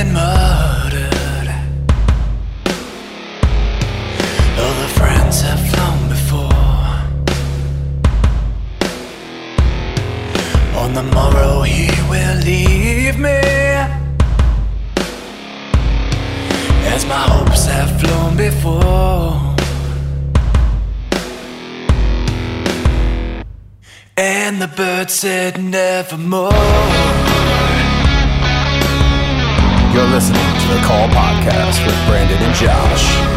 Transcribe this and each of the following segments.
been murdered. All the friends have flown before. On the morrow he will leave me, as my hopes have flown before. And the bird said nevermore. You're listening to the Call Podcast with Brandon and Josh.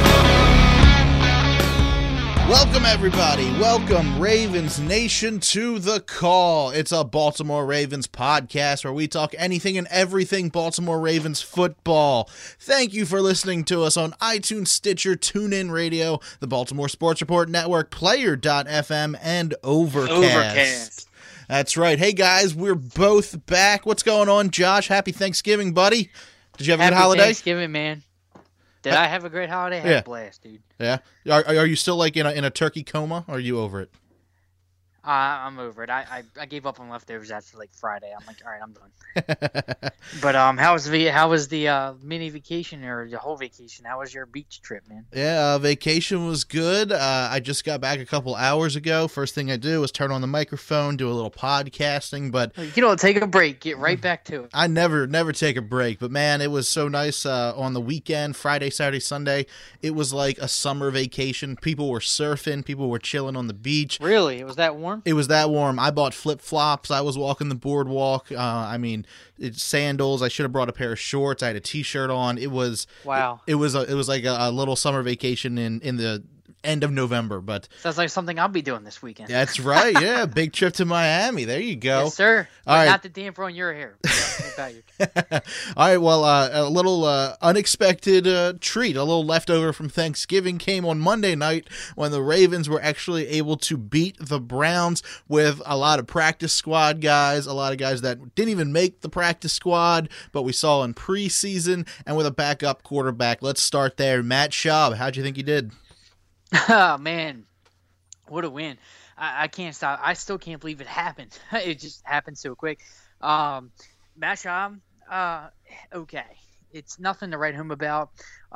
Welcome, everybody. Welcome, Ravens Nation, to The Call. It's a Baltimore Ravens podcast where we talk anything and everything Baltimore Ravens football. Thank you for listening to us on iTunes, Stitcher, TuneIn Radio, the Baltimore Sports Report Network, Player.fm, and Overcast. That's right. Hey, guys, we're both back. What's going on, Josh? Happy Thanksgiving, buddy. Did you have a good holiday? Happy Thanksgiving, man. Did I have a great holiday? I had a blast, dude. Yeah. Are you still like in a turkey coma, or are you over it? I'm over it. I gave up on leftovers after like Friday. I'm like, all right, I'm done. But how was the mini vacation or the whole vacation? How was your beach trip, man? Yeah, vacation was good. I just got back a couple hours ago. First thing I do was turn on the microphone, do a little podcasting. But you don't take a break, get right back to it. I never take a break. But man, it was so nice on the weekend, Friday, Saturday, Sunday. It was like a summer vacation. People were surfing, people were chilling on the beach. Really, it was that warm? It was that warm. I bought flip-flops. I was walking the boardwalk. It's sandals. I should have brought a pair of shorts. I had a t-shirt on. It was wow. It was like a little summer vacation in the end of November. But sounds like something I'll be doing this weekend. That's right. Yeah, big trip to Miami. There you go. Yes, sir. All right. Not the damper on your hair. About you. All right. Well, a little unexpected treat, a little leftover from Thanksgiving came on Monday night when the Ravens were actually able to beat the Browns with a lot of practice squad guys, a lot of guys that didn't even make the practice squad, but we saw in preseason, and with a backup quarterback. Let's start there. Matt Schaub, how'd you think he did? Oh, man. What a win. I can't stop. I still can't believe it happened. It just happened so quick. Matt Schaub, okay. It's nothing to write home about.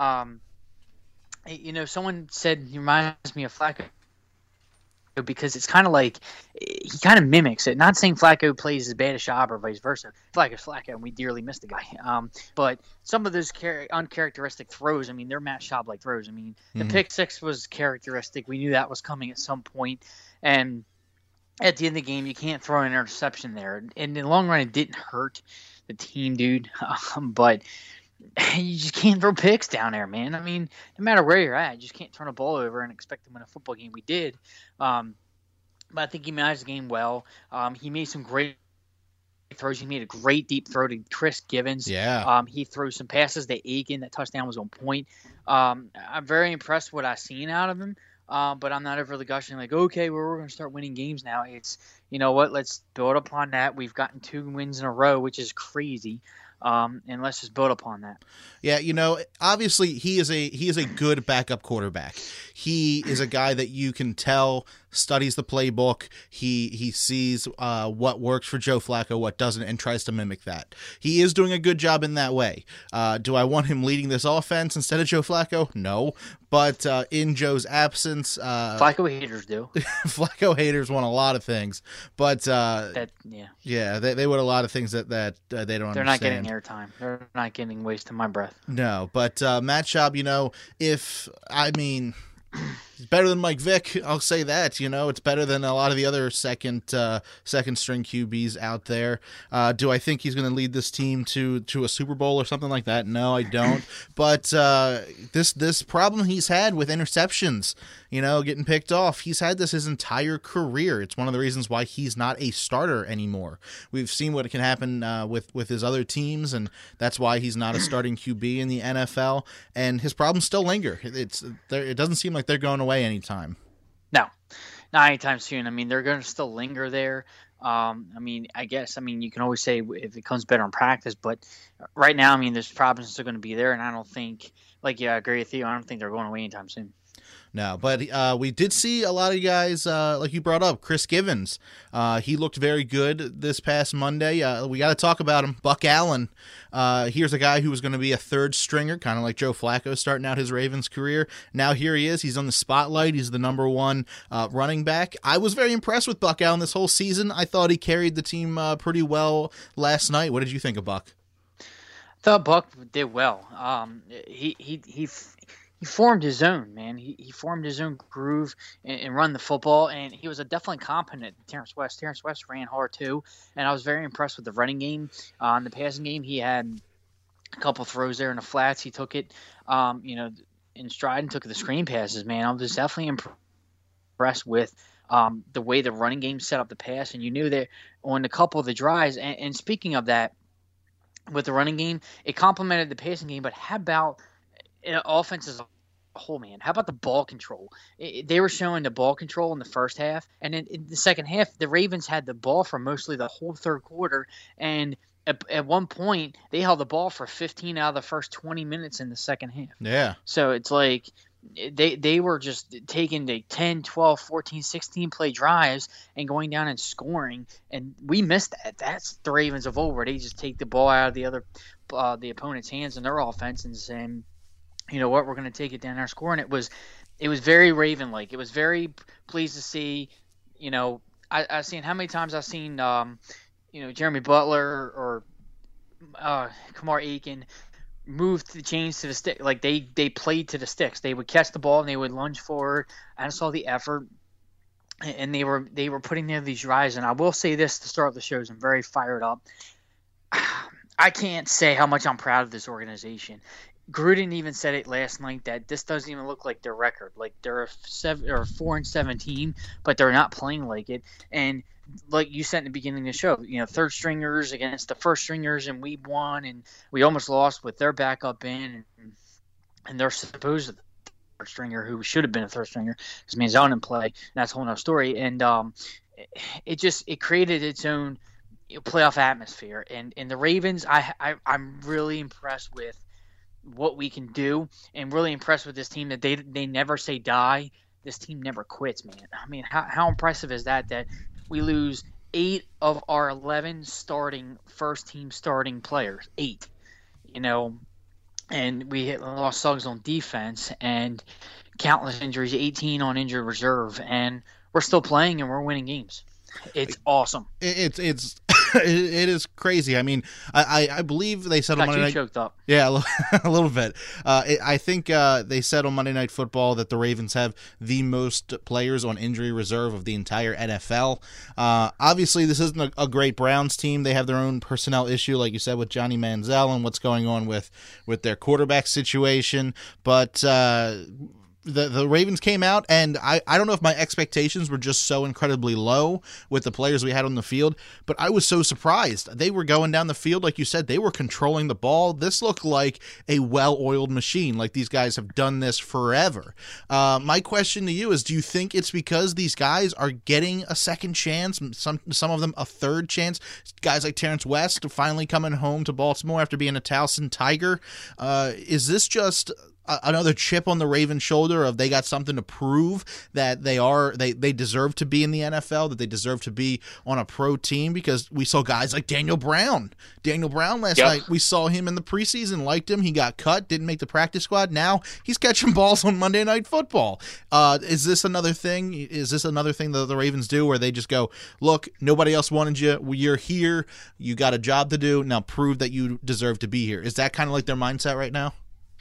Someone said he reminds me of Flacco because it's kind of like he kind of mimics it. Not saying Flacco plays as bad as Schaub or vice versa. Flacco's Flacco, and we dearly miss the guy. But some of those uncharacteristic throws, they're Matt Schaub-like throws. The pick six was characteristic. We knew that was coming at some point. And at the end of the game, you can't throw an interception there. And in the long run, it didn't hurt the team, dude. But you just can't throw picks down there, man. No matter where you're at, you just can't turn a ball over and expect to win a football game. We did. But I think he managed the game well. He made some great throws. He made a great deep throw to Chris Givens. Yeah. He threw some passes to Aiken. That touchdown was on point. I'm very impressed with what I've seen out of him. But I'm not overly gushing like, okay, we're going to start winning games now. It's, you know what, let's build upon that. We've gotten 2 wins in a row, which is crazy. And let's just build upon that. Yeah, obviously he is a good backup quarterback. He is a guy that you can tell studies the playbook. He sees what works for Joe Flacco, what doesn't, and tries to mimic that. He is doing a good job in that way. Do I want him leading this offense instead of Joe Flacco? No. But in Joe's absence, Flacco haters do. Flacco haters want a lot of things, but they want a lot of things that they don't understand. They're not getting airtime. They're not getting wasting my breath. No, but Matt Schaub, he's better than Mike Vick. I'll say that. It's better than a lot of the other second string QBs out there. Do I think he's going to lead this team to a Super Bowl or something like that? No, I don't. But this problem he's had with interceptions, getting picked off, he's had this his entire career. It's one of the reasons why he's not a starter anymore. We've seen what can happen with his other teams, and that's why he's not a starting QB in the NFL. And his problems still linger. It doesn't seem like they're going away anytime. No, not anytime soon. They're going to still linger there. I guess, you can always say if it comes better in practice, but right now, there's problems still going to be there, and I don't think, I agree with you. I don't think they're going away anytime soon. No, but we did see a lot of guys, like you brought up, Chris Givens. He looked very good this past Monday. We got to talk about him. Buck Allen. Here's a guy who was going to be a third stringer, kind of like Joe Flacco starting out his Ravens career. Now here he is. He's on the spotlight. He's the number one running back. I was very impressed with Buck Allen this whole season. I thought he carried the team pretty well last night. What did you think of Buck? I thought Buck did well. He formed his own, man. He formed his own groove and run the football, and he was a definitely competent Terrence West. Terrence West ran hard too, and I was very impressed with the running game. In the passing game, he had a couple throws there in the flats. He took it, in stride and took the screen passes. Man, I was definitely impressed with the way the running game set up the pass, and you knew that on a couple of the drives. And speaking of that, with the running game, it complemented the passing game. But how about offense as a whole, man? How about the ball control? They were showing the ball control in the first half, and then in the second half, the Ravens had the ball for mostly the whole third quarter. And at one point, they held the ball for 15 out of the first 20 minutes in the second half. Yeah. So it's like they were just taking the 10, 12, 14, 16 play drives and going down and scoring, and we missed that. That's the Ravens of old, where they just take the ball out of the opponent's hands in their offense and saying, you know what, we're going to take it down our score. And it was very Raven-like. It was very pleased to see. I've seen how many times I've seen Jeremy Butler or Kamar Aiken move the chains to the stick. Like they played to the sticks. They would catch the ball and they would lunge forward. I saw the effort, and they were putting there these drives. And I will say this to start the shows, I'm very fired up. I can't say how much I'm proud of this organization. Gruden even said it last night that this doesn't even look like their record. Like they're a 4-17, but they're not playing like it. And like you said in the beginning of the show, third stringers against the first stringers, and we won, and we almost lost with their backup in, and they're supposed third stringer who should have been a third stringer because Manziel didn't play. And that's a whole nother story. And it created its own playoff atmosphere. And the Ravens, I'm really impressed with what we can do, and really impressed with this team that they never say die. This team never quits, man. I mean, how impressive is that we lose 8 of our 11 first-team starting players. 8, and we lost Suggs on defense and countless injuries, 18 on injured reserve, and we're still playing and we're winning games. It's awesome. It is crazy. I mean, I believe they said on Monday night. Choked up. Yeah, a little bit. I think they said on Monday Night Football that the Ravens have the most players on injury reserve of the entire NFL. Obviously, this isn't a great Browns team. They have their own personnel issue, like you said, with Johnny Manziel and what's going on with their quarterback situation. But the Ravens came out, and I don't know if my expectations were just so incredibly low with the players we had on the field, but I was so surprised. They were going down the field, like you said, they were controlling the ball. This looked like a well-oiled machine, like these guys have done this forever. My question to you is, do you think it's because these guys are getting a second chance, some of them a third chance? Guys like Terrence West finally coming home to Baltimore after being a Towson Tiger. Is this just another chip on the Ravens' shoulder of they got something to prove that they deserve to be in the NFL, that they deserve to be on a pro team? Because we saw guys like Daniel Brown last night. We saw him in the preseason, liked him. He got cut, didn't make the practice squad. Now he's catching balls on Monday Night Football. Is this another thing? Is this another thing that the Ravens do where they just go, look, nobody else wanted you. You're here. You got a job to do. Now prove that you deserve to be here. Is that kind of like their mindset right now?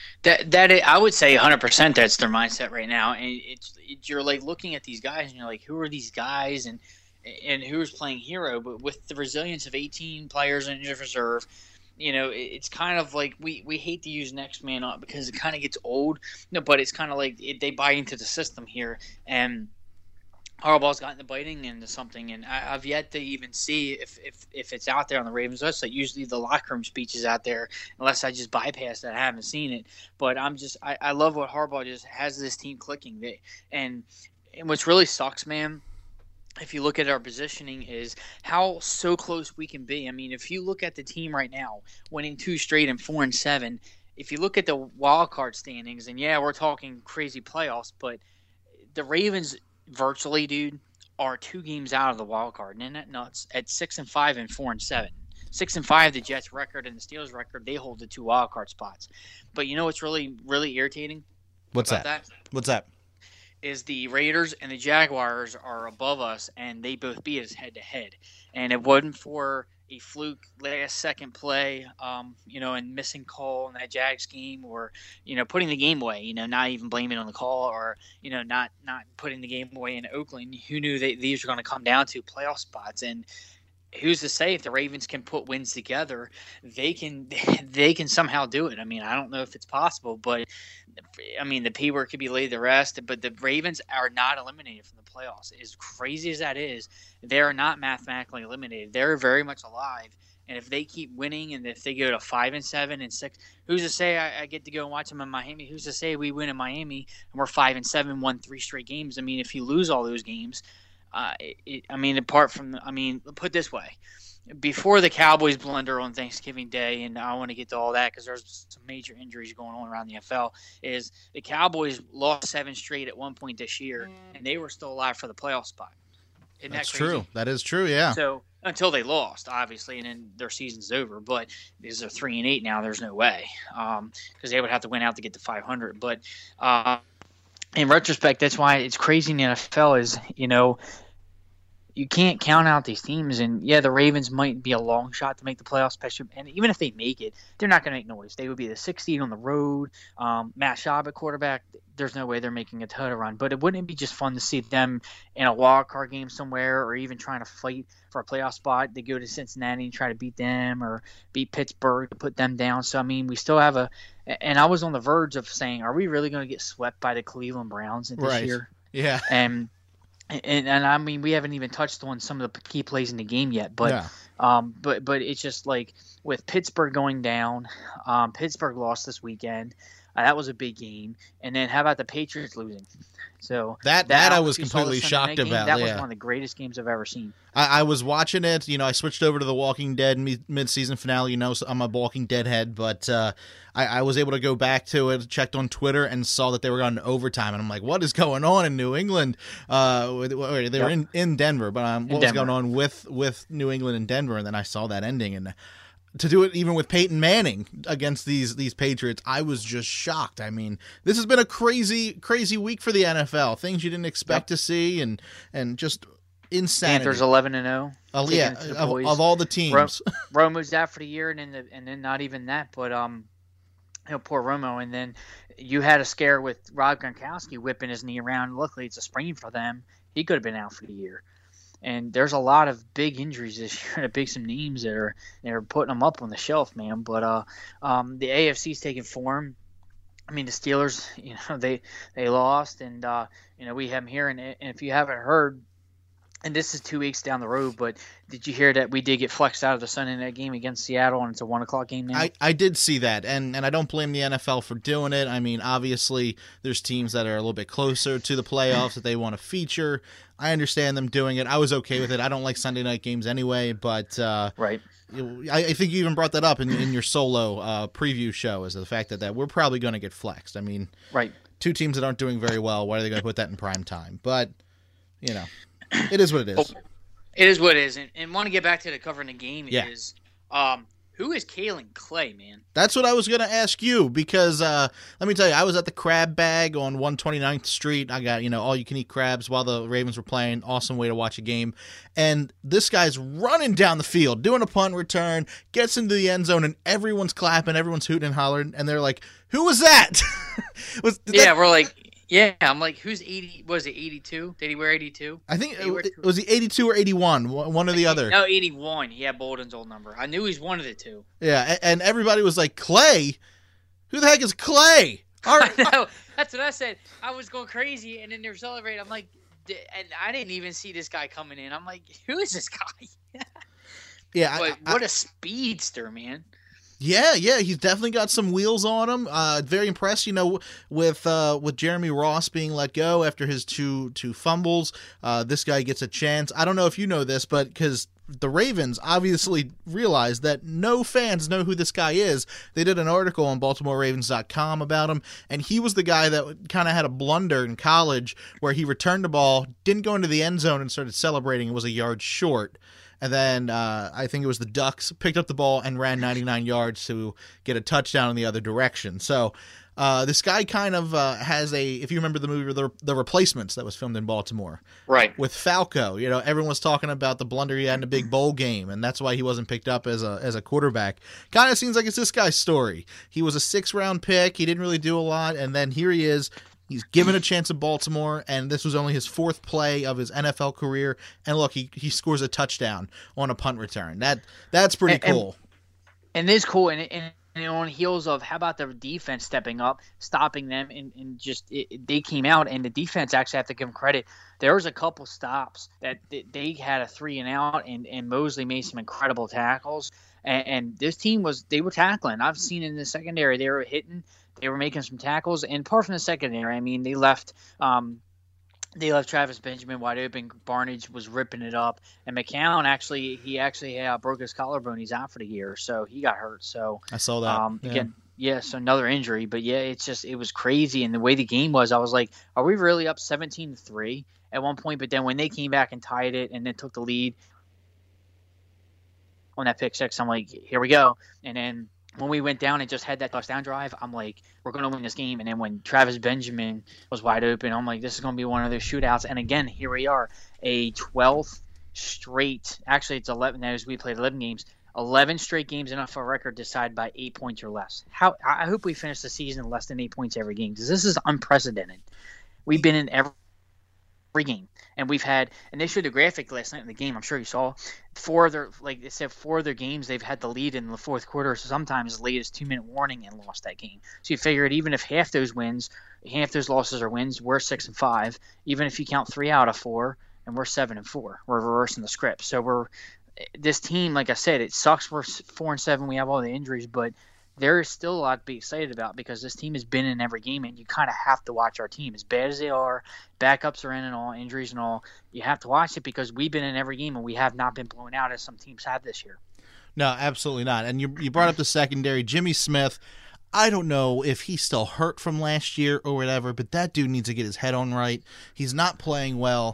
I would say 100% that's their mindset right now. And you're like looking at these guys and you're like, who are these guys and who's playing hero? But with the resilience of 18 players in injured reserve, it's kind of like we hate to use next man up because it kind of gets old. But it's kind of like they buy into the system here, and Harbaugh's gotten to biting into something, and I've yet to even see if it's out there on the Ravens website. Usually the locker room speech is out there, unless I just bypass that. I haven't seen it. But I love what Harbaugh just has this team clicking. And what's really sucks, man, if you look at our positioning, is how so close we can be. I mean, if you look at the team right now, winning 2 straight and 4-7, if you look at the wild card standings, and yeah, we're talking crazy playoffs, but the Ravens virtually, dude, are 2 games out of the wild card. Isn't that nuts? At 6-5 and 4-7. 6-5, the Jets record and the Steelers record, they hold the 2 wild card spots. But you know what's really, really irritating? What's that? What's that? Is the Raiders and the Jaguars are above us, and they both beat us head to head. And it wasn't for a fluke last second play, and missing call in that Jags game, or putting the game away. Not even blaming on the call, or not putting the game away in Oakland. Who knew that these were going to come down to playoff spots? And who's to say if the Ravens can put wins together, they can somehow do it. I mean, I don't know if it's possible, but I mean, the P word could be laid to rest. But the Ravens are not eliminated from the playoffs. As crazy as that is, they are not mathematically eliminated. They're very much alive. And if they keep winning, and if they go to 5-7 and 6, who's to say I get to go and watch them in Miami? Who's to say we win in Miami and we're 5-7, won 3 straight games? I mean, if you lose all those games. Put it this way. Before the Cowboys blunder on Thanksgiving Day, and I want to get to all that because there's some major injuries going on around the NFL, is the Cowboys lost 7 straight at one point this year, and they were still alive for the playoff spot. Isn't That's that crazy? true. That is true, yeah. So until they lost, obviously, and then their season's over. But because they're 3-8 now, there's no way because they would have to win out to get to 500. But in retrospect, that's why it's crazy in the NFL is, you can't count out these teams. And, yeah, the Ravens might be a long shot to make the playoffs, especially, and even if they make it, they're not going to make noise. They would be the 6th seed on the road. Matt Schaub at quarterback, there's no way they're making a title run. But it wouldn't be just fun to see them in a wild card game somewhere, or even trying to fight for a playoff spot. They go to Cincinnati and try to beat them, or beat Pittsburgh to put them down. So, I mean, we still have and I was on the verge of saying, are we really going to get swept by the Cleveland Browns this year? Yeah. And I mean, we haven't even touched on some of the key plays in the game yet, but but it's just like with Pittsburgh going down, Pittsburgh lost this weekend. That was a big game. And then how about the Patriots losing? So that I was completely shocked about. That was one of the greatest games I've ever seen. I was watching it. I switched over to the Walking Dead mid-season finale. So I'm a Walking Dead head, but I was able to go back to it, checked on Twitter, and saw that they were going to overtime. And I'm like, what is going on in New England? They were in Denver, but what was going on with New England and Denver? And then I saw that ending, and to do it even with Peyton Manning against these Patriots, I was just shocked. I mean, this has been a crazy week for the NFL. Things you didn't expect to see, and just insanity. Panthers 11-0. Yeah, of all the teams. Romo's out for the year, and then not even that, but poor Romo. And then you had a scare with Rob Gronkowski whipping his knee around. Luckily, it's a sprain for them. He could have been out for the year. And there's a lot of big injuries this year, some names that are putting them up on the shelf, man. But the AFC's taking form. I mean, the Steelers, they lost, and we have them here. And if you haven't heard, and this is 2 weeks down the road, but did you hear that we did get flexed out of the Sunday night game against Seattle, and it's a 1:00 game now? I did see that, and I don't blame the NFL for doing it. I mean, obviously, there's teams that are a little bit closer to the playoffs that they want to feature. I understand them doing it. I was okay with it. I don't like Sunday night games anyway, but right. I think you even brought that up in your solo preview show, is the fact that we're probably going to get flexed. I mean, right. 2 teams that aren't doing very well, why are they going to put that in prime time? But, it is what it is. It is what it is. And want to get back to the covering the game is who is Kalen Clay, man? That's what I was going to ask you, because let me tell you, I was at the Crab Bag on 129th Street. I got, all-you-can-eat crabs while the Ravens were playing. Awesome way to watch a game. And this guy's running down the field, doing a punt return, gets into the end zone, and everyone's clapping, everyone's hooting and hollering, and they're like, who was that? We're like... Yeah, I'm like, who's 80? Was it 82? Did he wear 82? I think was he 82 or 81, one or the other. No, 81. He had Bolden's old number. I knew he's one of the 2. Yeah, and everybody was like, Clay? Who the heck is Clay? I know. That's what I said. I was going crazy, and then they're celebrating. I'm like, and I didn't even see this guy coming in. I'm like, who is this guy? Yeah. But what a speedster, man. Yeah, he's definitely got some wheels on him. Very impressed, with Jeremy Ross being let go after his two fumbles. This guy gets a chance. I don't know if you know this, but because the Ravens obviously realized that no fans know who this guy is. They did an article on BaltimoreRavens.com about him, and he was the guy that kind of had a blunder in college where he returned the ball, didn't go into the end zone, and started celebrating. It was a yard short. And then I think it was the Ducks picked up the ball and ran 99 yards to get a touchdown in the other direction. So this guy kind of has if you remember the movie The Replacements that was filmed in Baltimore. Right. With Falco, everyone was talking about the blunder he had in a big bowl game, and that's why he wasn't picked up as a quarterback. Kind of seems like it's this guy's story. He was a 6th-round pick. He didn't really do a lot, and then here he is. He's given a chance at Baltimore, and this was only his 4th play of his NFL career. And look, he scores a touchdown on a punt return. That's pretty cool. And it's cool. And on heels of how about the defense stepping up, stopping them, and just they came out, and the defense actually have to give them credit. There was a couple stops that they had a 3-and-out, and Mosley made some incredible tackles. And this team they were tackling. I've seen in the secondary they were hitting. They were making some tackles, and apart from the secondary, I mean, they left Travis Benjamin wide open. Barnage was ripping it up, and McCown actually broke his collarbone. He's out for the year, so he got hurt. So I saw that. Again, so another injury. But yeah, it was crazy, and the way the game was, I was like, are we really up 17-3 at one point? But then when they came back and tied it, and then took the lead on that pick six, I'm like, here we go, and then. When we went down and just had that touchdown drive, I'm like, we're going to win this game. And then when Travis Benjamin was wide open, I'm like, this is going to be one of those shootouts. And again, here we are, a 12th straight. Actually, it's 11. That is, we played 11 games. 11 straight games NFL record decided by 8 points or less. I hope we finish the season less than 8 points every game, because this is unprecedented. We've been in every game, and we've had, and they showed the graphic last night in the game, I'm sure you saw, 4 of their games they've had the lead in the fourth quarter, so sometimes as late as 2-minute warning, and lost that game. So you figure it, even if half those losses are wins, we're 6-5. Even if you count 3 out of 4, and we're 7-4, we're reversing the script. So this team, like I said, it sucks we're 4-7, we have all the injuries, but there is still a lot to be excited about, because this team has been in every game, and you kind of have to watch our team. As bad as they are, backups are in and all, injuries and all, you have to watch it, because we've been in every game, and we have not been blown out as some teams have this year. No, absolutely not. And you brought up the secondary. Jimmy Smith, I don't know if he's still hurt from last year or whatever, but that dude needs to get his head on right. He's not playing well.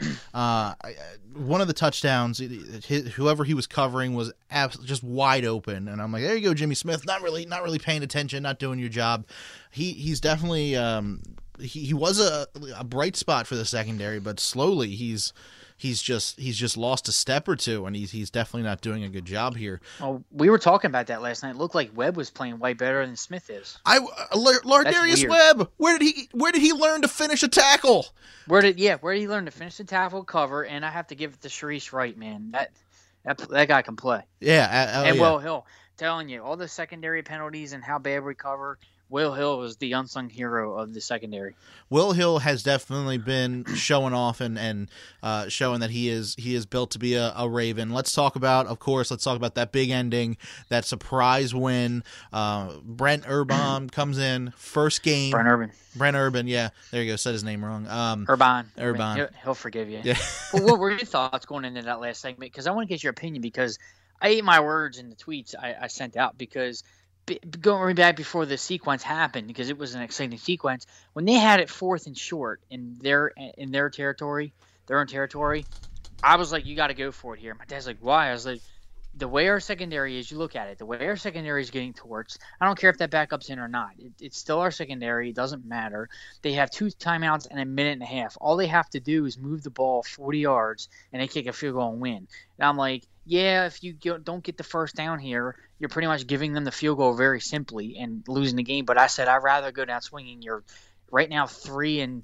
One of the touchdowns, whoever he was covering was just wide open, and I'm like, there you go, Jimmy Smith. Not really paying attention, not doing your job. He's definitely he was a bright spot for the secondary, but slowly he's just lost a step or two, and he's definitely not doing a good job here. Oh, we were talking about that last night. It looked like Webb was playing way better than Smith is. Lardarius Webb, where did he learn to finish a tackle? Where did he learn to finish the tackle, cover? And I have to give it to Sharice Wright, man. That guy can play. Yeah, and Will Hill, telling you all the secondary penalties and how bad we cover. Will Hill was the unsung hero of the secondary. Will Hill has definitely been showing off and showing that he is built to be a Raven. Let's talk about that big ending, that surprise win. Brent Urban comes in, first game. Brent Urban, yeah. There you go. Said his name wrong. Urban. He'll forgive you. Yeah. But what were your thoughts going into that last segment? Because I want to get your opinion, because I ate my words in the tweets I sent out, because going back before the sequence happened, because it was an exciting sequence, when they had it 4th and short in their territory, their own territory, I was like, you got to go for it here. My dad's like, why? I was like, the way our secondary is, you look at it, the way our secondary is getting torched, I don't care if that backup's in or not. It's still our secondary. It doesn't matter. They have 2 timeouts and a minute and a half. All they have to do is move the ball 40 yards, and they kick a field goal and win. And I'm like, yeah, if you don't get the first down here, you're pretty much giving them the field goal very simply and losing the game. But I said, I'd rather go down swinging. You're right now 3-7.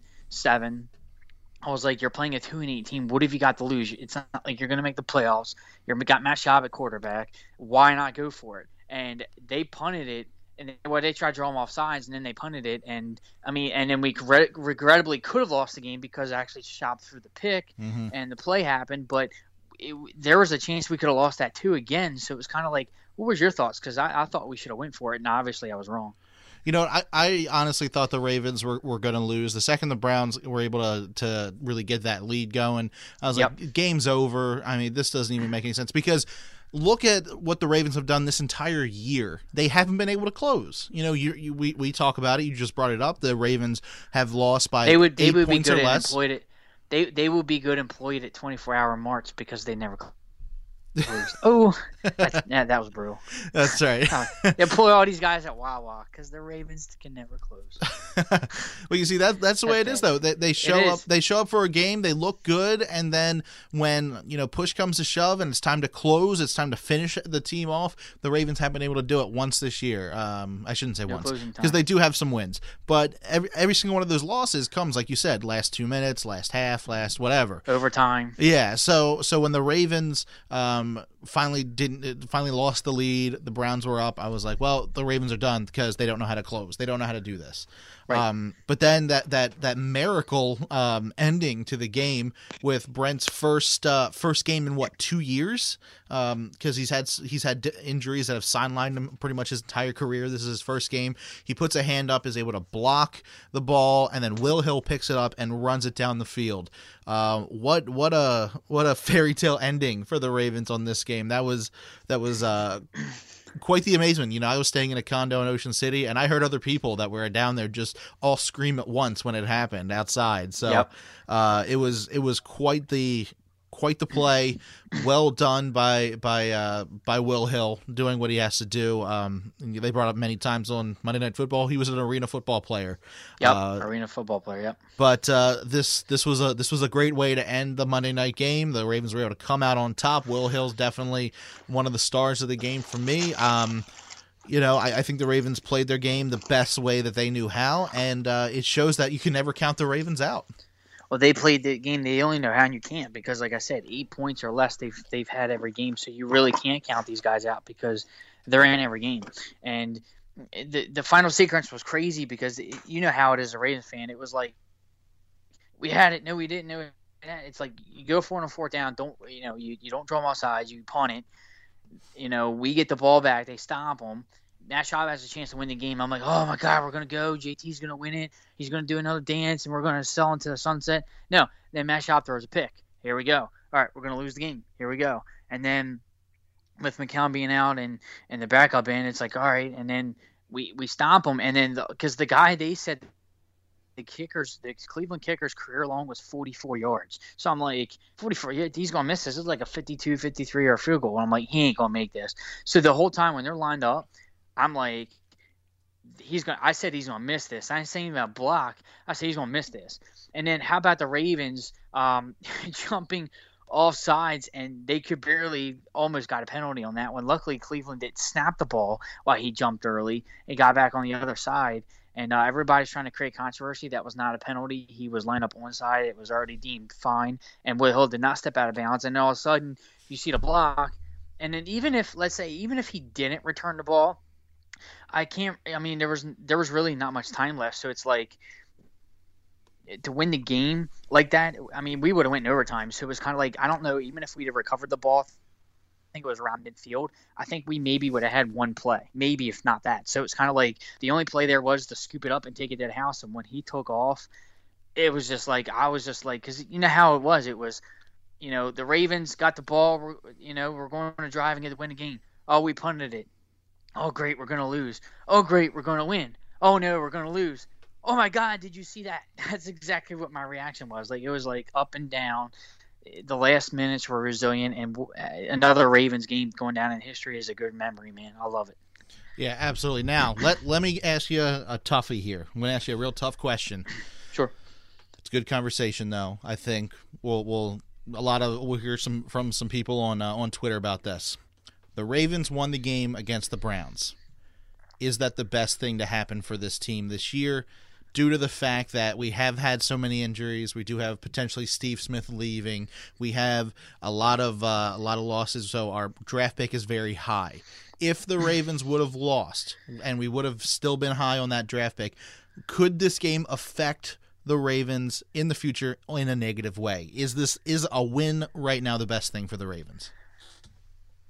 I was like, you're playing a 2-8 team. What have you got to lose? It's not like you're going to make the playoffs. You've got Matt Schaub at quarterback. Why not go for it? And they punted it. And they tried to draw them off sides, and then they punted it. And then we regrettably could have lost the game, because actually Schaub threw the pick, and the play happened. But there was a chance we could have lost that too again. So it was kind of like, What was your thoughts? Because I thought we should have went for it, and obviously I was wrong. You know, I honestly thought the Ravens were going to lose. The second the Browns were able to really get that lead going, I was like, game's over. I mean, this doesn't even make any sense because look at what the Ravens have done this entire year. They haven't been able to close. You know, we talk about it. You just brought it up. The Ravens have lost by 8 points or less. They would be good employed at, they will be good employed at 24-hour marts because they never close. That was brutal. That's right. Employ all these guys at Wawa because the Ravens can never close. Well, you see that's the way it is, though. They show up. They show up for a game. They look good, and then when push comes to shove, and it's time to close, it's time to finish the team off. The Ravens haven't been able to do it once this year. I shouldn't say once because they do have some wins, but every single one of those losses comes, like you said, last 2 minutes, last half, last whatever, overtime. Yeah. So when the Ravens finally lost the lead, the Browns were up, I was like, well, the Ravens are done because they don't know how to close. They don't know how to do this. Right. But then that miracle ending to the game with Brent's first game in 2 years, because he's had injuries that have sidelined him pretty much his entire career. This is his first game. He puts a hand up, is able to block the ball, and then Will Hill picks it up and runs it down the field. What a fairy tale ending for the Ravens on this game. That was quite the amazement. I was staying in a condo in Ocean City, and I heard other people that were down there just all scream at once when it happened outside. So it was quite the play. Well done by Will Hill doing what he has to do. They brought up many times on Monday Night Football. He was an arena football player. Arena football player. Yep. But this was a great way to end the Monday night game. The Ravens were able to come out on top. Will Hill's definitely one of the stars of the game for me. I think the Ravens played their game the best way that they knew how, and it shows that you can never count the Ravens out. Well, they played the game they only know how, and you can't because, like I said, 8 points or less they've had every game. So you really can't count these guys out because they're in every game. And the final sequence was crazy because you know how it is as a Ravens fan. It was like we had it, no, we didn't. No, it's like you go for it on 4th down. You don't draw them offsides. You punt it. We get the ball back. They stop them. Matt Schaub has a chance to win the game. I'm like, oh, my God, we're going to go. JT's going to win it. He's going to do another dance, and we're going to sell into the sunset. No, then Matt Schaub throws a pick. Here we go. All right, we're going to lose the game. Here we go. And then with McCown being out and the backup in, it's like, all right. And then we stomp them. And then because the guy, they said the Cleveland kicker's career long was 44 yards. So I'm like, 44, he's going to miss this. It's like a 52, 53-yard field goal. And I'm like, he ain't going to make this. So the whole time when they're lined up, I'm like, I said he's gonna miss this. I ain't saying about block. I said he's gonna miss this. And then how about the Ravens jumping off sides, and they could barely almost got a penalty on that one. Luckily, Cleveland did snap the ball while he jumped early and got back on the other side. And everybody's trying to create controversy. That was not a penalty. He was lined up on one side. It was already deemed fine. And Will Hill did not step out of bounds. And all of a sudden, you see the block. And then even if he didn't return the ball, there was really not much time left, so it's like to win the game like that. I mean, we would have went in overtime, so it was kind of like, I don't know, even if we'd have recovered the ball, I think it was around midfield, I think we maybe would have had one play, maybe if not that. So it's kind of like the only play there was to scoop it up and take it to the house, and when he took off, it was just like, I was just like, because you know how it was, the Ravens got the ball, we're going to drive and get to win the game. Oh, we punted it. Oh, great, we're going to lose. Oh, great, we're going to win. Oh, no, we're going to lose. Oh, my God, did you see that? That's exactly what my reaction was. Like, it was like up and down. The last minutes were resilient, and another Ravens game going down in history is a good memory, man. I love it. Yeah, absolutely. Now, let me ask you a toughie here. I'm going to ask you a real tough question. Sure. It's a good conversation, though. I think we'll hear from some people on Twitter about this. The Ravens won the game against the Browns. Is that the best thing to happen for this team this year due to the fact that we have had so many injuries? We do have potentially Steve Smith leaving. We have a lot of losses, so our draft pick is very high. If the Ravens would have lost and we would have still been high on that draft pick, could this game affect the Ravens in the future in a negative way? Is a win right now the best thing for the Ravens?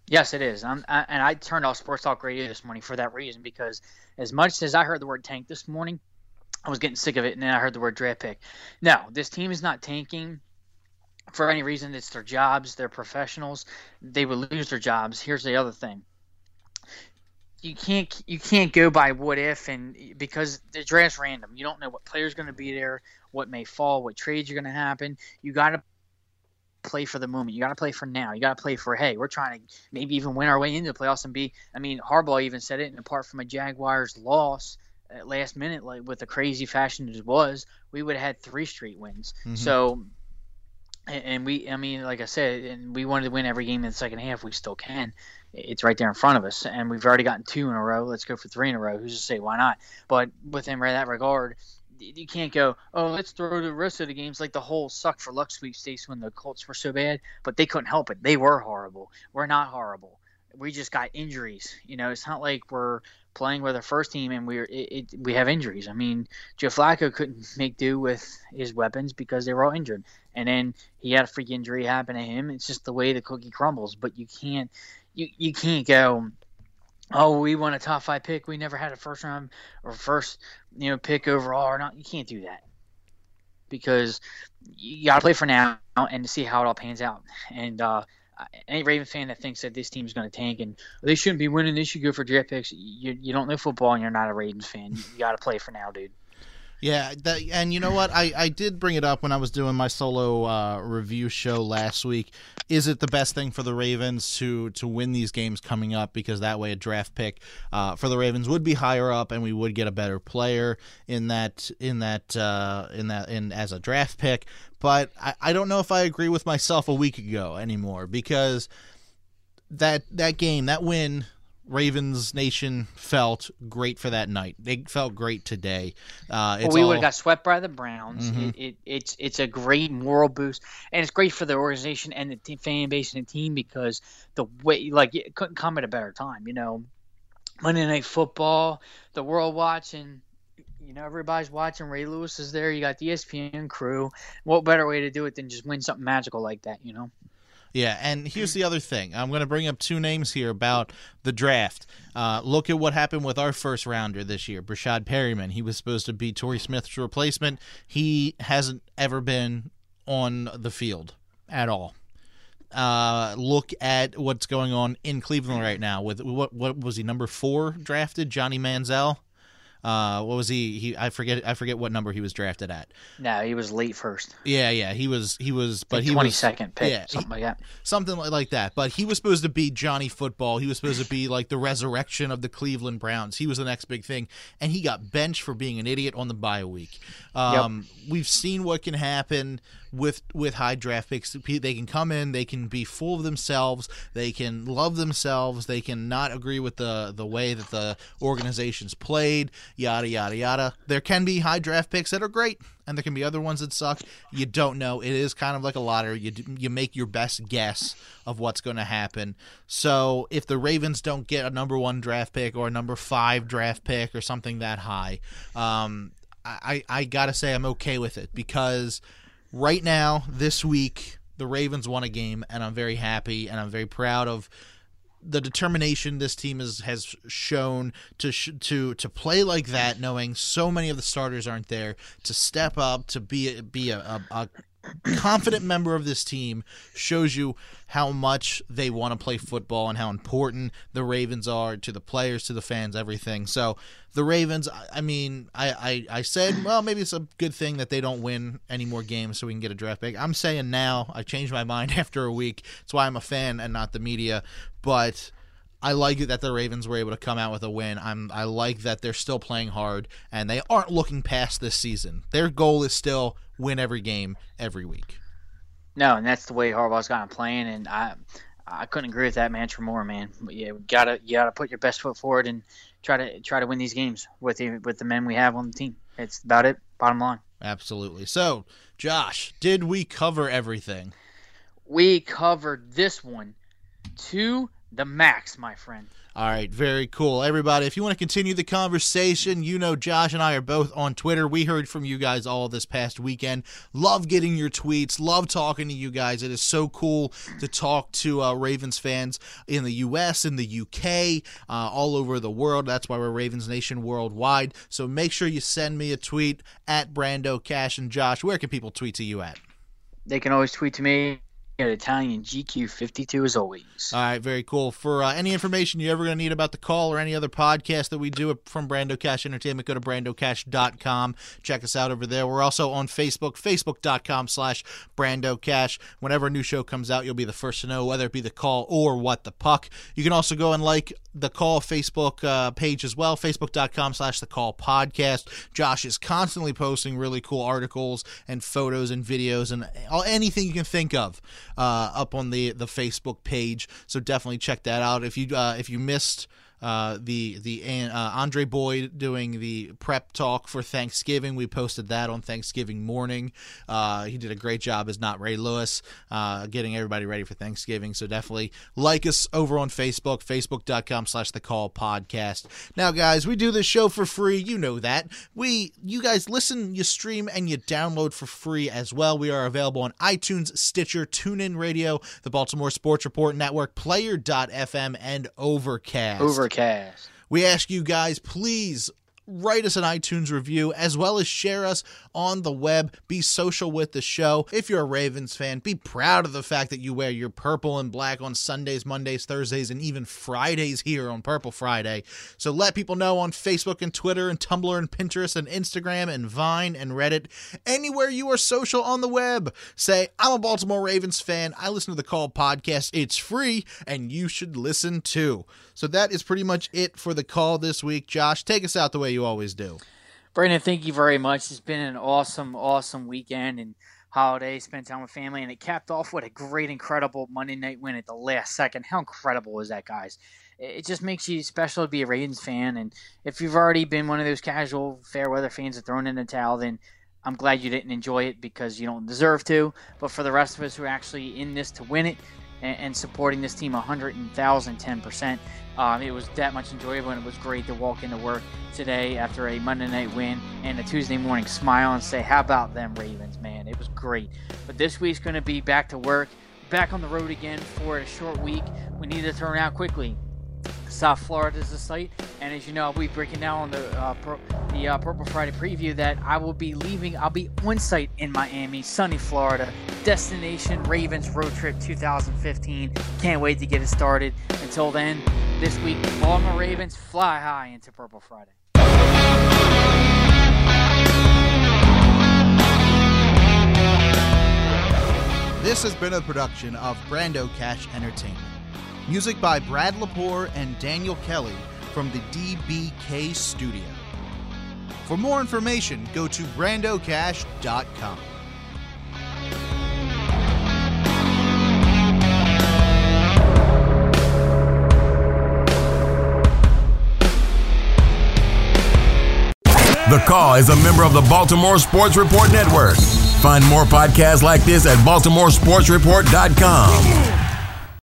Yes, it is. And I turned off Sports Talk Radio this morning for that reason, because as much as I heard the word tank this morning, I was getting sick of it, and then I heard the word draft pick. No, this team is not tanking for any reason. It's their jobs. They're professionals. They would lose their jobs. Here's the other thing. You can't go by what if, and because the draft's random. You don't know what player's going to be there, what may fall, what trades are going to happen. You got to play for the moment. You got to play for now. You got to play for, hey, we're trying to maybe even win our way into the playoffs and be. I mean, Harbaugh even said it. And apart from a Jaguars loss at last minute, like with the crazy fashion it was, we would have had 3 straight wins. Mm-hmm. So, and I mean, like I said, and we wanted to win every game in the second half. We still can. It's right there in front of us, and we've already gotten 2 in a row. Let's go for 3 in a row. Who's to say why not? But within that regard, you can't go, oh, let's throw the rest of the games like the whole suck for luck sweepstakes when the Colts were so bad. But they couldn't help it. They were horrible. We're not horrible. We just got injuries. You know, it's not like we're playing with our first team and we have injuries. I mean, Joe Flacco couldn't make do with his weapons because they were all injured. And then he had a freak injury happen to him. It's just the way the cookie crumbles. But you can't go, oh, we won a top 5 pick. We never had a first round or first, pick overall or not. You can't do that, because you got to play for now and to see how it all pans out. And any Raven fan that thinks that this team is going to tank and they shouldn't be winning, they should go for draft picks. You don't know football and you're not a Ravens fan. You got to play for now, dude. Yeah, and you know what? I did bring it up when I was doing my solo review show last week. Is it the best thing for the Ravens to win these games coming up? Because that way a draft pick for the Ravens would be higher up, and we would get a better player in as a draft pick. But I don't know if I agree with myself a week ago anymore, because that game, that win, Ravens Nation felt great for that night. They felt great today. We would have got swept by the Browns. Mm-hmm. It's a great moral boost, and it's great for the organization and the fan base and the team, because the way, like, it couldn't come at a better time. Monday Night Football, the world watching. Everybody's watching. Ray Lewis is there. You got the ESPN crew. What better way to do it than just win something magical like that? Yeah, and here's the other thing. I'm going to bring up 2 names here about the draft. Look at what happened with our first rounder this year, Brashad Perryman. He was supposed to be Torrey Smith's replacement. He hasn't ever been on the field at all. Look at what's going on in Cleveland right now with what was he, number 4 drafted, Johnny Manziel? What was he? I forget what number he was drafted at. No, he was late first. Yeah, he was, but he 22nd pick, something like that. Something like that. But he was supposed to be Johnny Football. He was supposed to be like the resurrection of the Cleveland Browns. He was the next big thing, and he got benched for being an idiot on the bye week. We've seen what can happen with high draft picks. They can come in, they can be full of themselves, they can love themselves, they can not agree with the way that the organization's played, yada yada yada. There can be high draft picks that are great, and there can be other ones that suck. You don't know. It is kind of like a lottery. You make your best guess of what's going to happen. So if the Ravens don't get a number 1 draft pick or a number 5 draft pick or something that high, I gotta say I'm okay with it, because right now, this week, the Ravens won a game, and I'm very happy, and I'm very proud of the determination this team has shown to play like that, knowing so many of the starters aren't there, to step up, to be a confident member of this team. Shows you how much they want to play football and how important the Ravens are to the players, to the fans, everything. So the Ravens, I mean, I said, well, maybe it's a good thing that they don't win any more games so we can get a draft pick. I'm saying now, I changed my mind after a week. That's why I'm a fan and not the media. But I like it that the Ravens were able to come out with a win. I like that they're still playing hard, and they aren't looking past this season. Their goal is still win every game every week. No, and that's the way Harbaugh's gotten playing, and I couldn't agree with that mantra more, man. But yeah, you gotta put your best foot forward and try to win these games with the men we have on the team. It's about it. Bottom line. Absolutely. So, Josh, did we cover everything? We covered this one to The max, my friend. All right, very cool. Everybody, if you want to continue the conversation, you know Josh and I are both on Twitter. We heard from you guys all this past weekend. Love getting your tweets. Love talking to you guys. It is so cool to talk to Ravens fans in the U.S., in the U.K., all over the world. That's why we're Ravens Nation worldwide. So make sure you send me a tweet at Brando Cash. And Josh, where can people tweet to you at? They can always tweet to me at Italian GQ52 as always. All right, very cool. For any information you're ever going to need about the call or any other podcast that we do from Brando Cash Entertainment, go to brandocash.com. Check us out over there. We're also on Facebook, facebook.com/BrandoCash. Whenever a new show comes out, you'll be the first to know, whether it be the call or What the Puck. You can also go and like the Call Facebook page as well, facebook.com/The Call Podcast. Josh is constantly posting really cool articles and photos and videos and anything you can think of up on the Facebook page. So definitely check that out. If you missed Andre Boyd doing the prep talk for Thanksgiving, we posted that on Thanksgiving morning. He did a great job as Not Ray Lewis, getting everybody ready for Thanksgiving. So definitely like us over on Facebook, facebook.com/The Call Podcast. Now, guys, we do this show for free. You know that. You guys listen, you stream, and you download for free as well. We are available on iTunes, Stitcher, TuneIn Radio, the Baltimore Sports Report Network, Player.fm, and Overcast. We ask you guys, please write us an iTunes review, as well as share us on the web. Be social with the show. If you're a Ravens fan, be proud of the fact that you wear your purple and black on Sundays, Mondays, Thursdays, and even Fridays here on Purple Friday. So let people know on Facebook and Twitter and Tumblr and Pinterest and Instagram and Vine and Reddit. Anywhere you are social on the web, say, I'm a Baltimore Ravens fan. I listen to the Call Podcast. It's free, and you should listen too. So that is pretty much it for the call this week. Josh, take us out the way you always do. Brandon, thank you very much. It's been an awesome weekend and holiday, spent time with family, and it capped off with a great, incredible Monday night win at the last second. How incredible is that, guys? It just makes you special to be a Ravens fan, and if you've already been one of those casual, fair-weather fans that thrown in the towel, then I'm glad you didn't enjoy it because you don't deserve to. But for the rest of us who are actually in this to win it and supporting this team 110%, it was that much enjoyable, and it was great to walk into work today after a Monday night win and a Tuesday morning smile and say, how about them Ravens, man? It was great. But this week's going to be back to work, back on the road again for a short week. We need to turn out quickly. South Florida is the site, and as you know, I'll be breaking down on the Purple Friday preview that I will be leaving. I'll be on site in Miami, sunny Florida, destination Ravens road trip 2015. Can't wait to get it started. Until then, this week, Baltimore Ravens fly high into Purple Friday. This has been a production of Brando Cash Entertainment. Music by Brad Lepore and Daniel Kelly from the DBK Studio. For more information, go to brandocash.com. The Call is a member of the Baltimore Sports Report Network. Find more podcasts like this at baltimoresportsreport.com.